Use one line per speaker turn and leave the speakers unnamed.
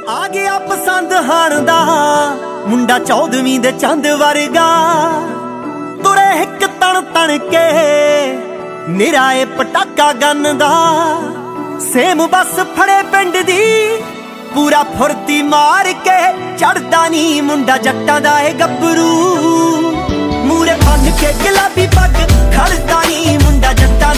ਆ ਗਿਆ ਪਸੰਦ ਹਾਣ ਦਾ ਮੁੰਡਾ 14ਵੀਂ ਦੇ ਚੰਦ ਵਰਗਾ, ਤੁਰੇ ਇੱਕ ਤਣ ਤਣ ਕੇ ਨਿਰਾਏ ਪਟਾਕਾ ਗੰਨ ਦਾ। ਸੇਮ ਬੱਸ ਫੜੇ ਪਿੰਡ ਦੀ ਪੂਰਾ ਫੁਰਤੀ ਮਾਰ ਕੇ, ਚੜਦਾ ਨੀ ਮੁੰਡਾ ਜੱਟਾਂ ਦਾ ਏ ਗੱਭਰੂ। ਮੂਰੇ ਬੰਨ ਕੇ ਗੁਲਾਬੀ ਪੱਗ ਖੜਦਾ ਨੀ ਮੁੰਡਾ ਜੱਟਾਂ